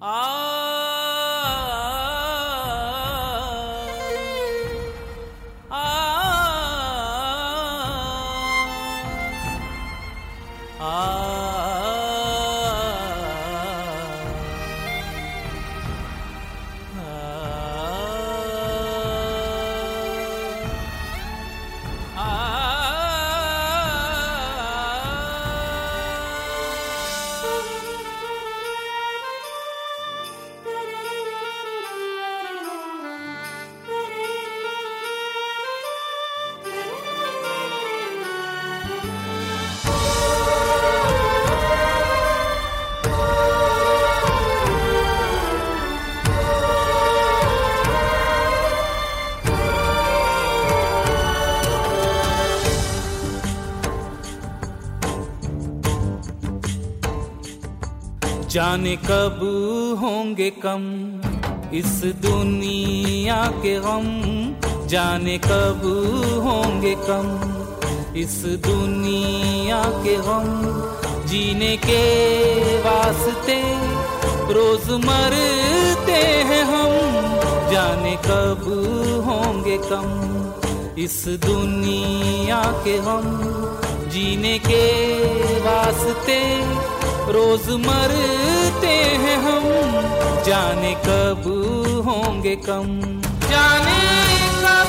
जाने कब होंगे कम इस दुनिया के गम, जाने कब होंगे कम इस दुनिया के गम। जीने के वास्ते रोज मरते हैं हम, जाने कब होंगे कम इस दुनिया के गम। जीने के वास्ते रोज मरते हैं हम, जाने कब होंगे कम। जाने कब,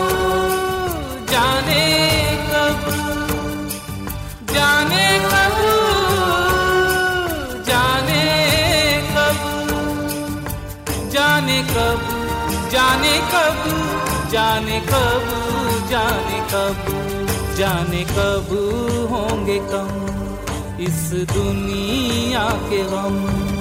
जाने कब, जाने कब, जाने कब, जाने कब, जाने कब, जाने कब, जाने कब, जाने कब होंगे कम इस दुनिया के गम।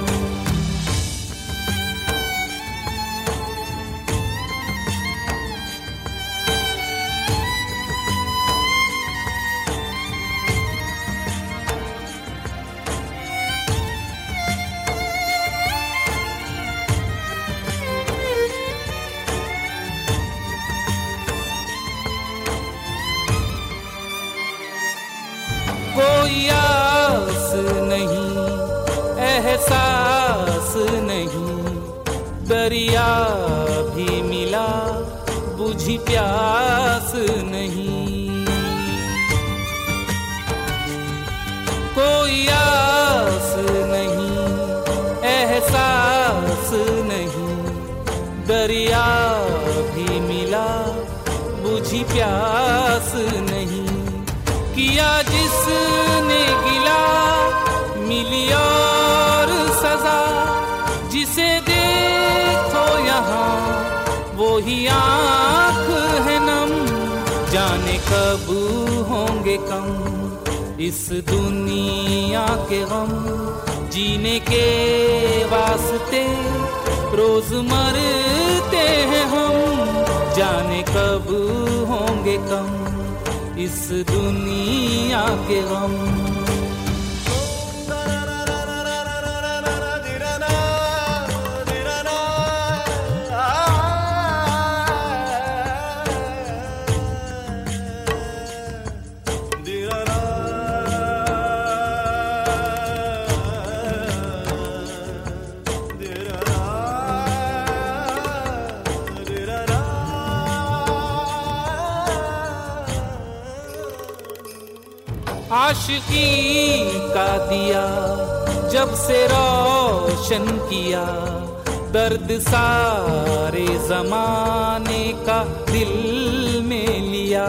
कोई आस नहीं, एहसास नहीं, दरिया भी मिला बुझी प्यास नहीं। कोई आस नहीं, एहसास नहीं, दरिया भी मिला बुझी प्यास नहीं। किया जिसने गिला मिली और सजा, जिसे देखो यहाँ वो ही आँख है नम। जाने कब होंगे कम इस दुनिया के गम। जीने के वास्ते रोज मरते हैं हम, जाने कब होंगे कम इस दुनिया के गम। आशिकी का दिया जब से रोशन किया, दर्द सारे जमाने का दिल में लिया।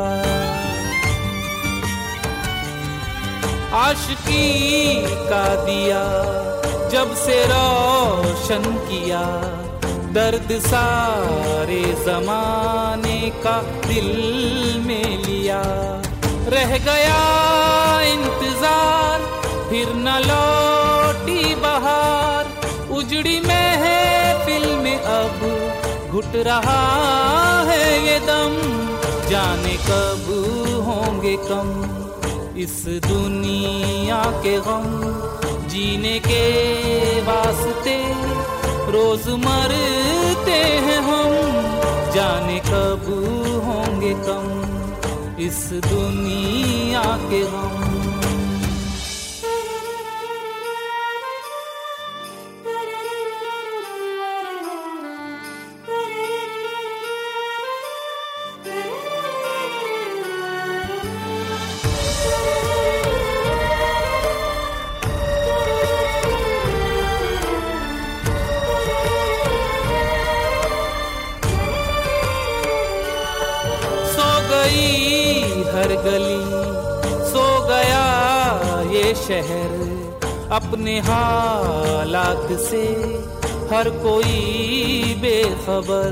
आशिकी का दिया जब से रोशन किया, दर्द सारे जमाने का दिल में लिया। रह गया इंतजार फिर न लौटी बहार, उजड़ी महफिल में अब घुट रहा है ये दम। जाने कब होंगे कम इस दुनिया के गम। जीने के वास्ते रोज मरते हैं हम, जाने कब होंगे कम इस दुनिया के गम। हर गली, सो गया ये शहर अपने हालात से, हर कोई बेखबर।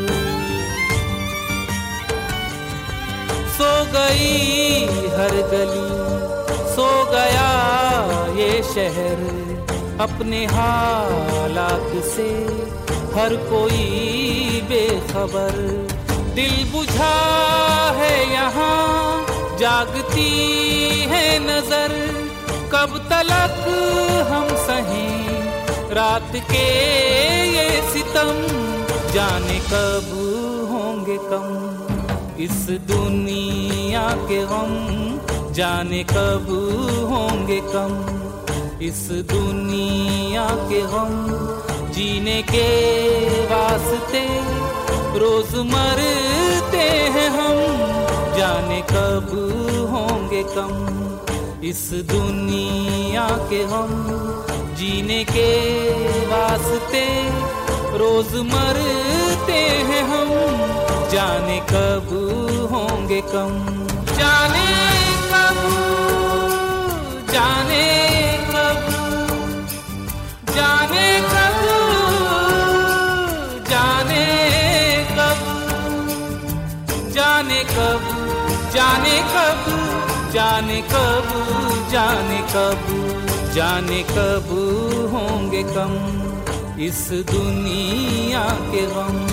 सो गई हर गली, सो गया ये शहर अपने हालात से, हर कोई बेखबर। दिल बुझा है यहाँ, जागती है नजर, कब तलक हम सहें रात के ये सितम, जाने कब होंगे कम इस दुनिया के गम, जाने कब होंगे कम इस दुनिया के गम। जीने के वास्ते रोज मरते हैं हम, जाने कब होंगे कम इस दुनिया के हम। जीने के वास्ते रोज मरते हैं हम, जाने कब होंगे कम। जाने कब, जाने कब, जाने कब, जाने कब, जाने कब, जाने कब, जाने कब, जाने कब, जाने कब होंगे कम इस दुनिया के गम।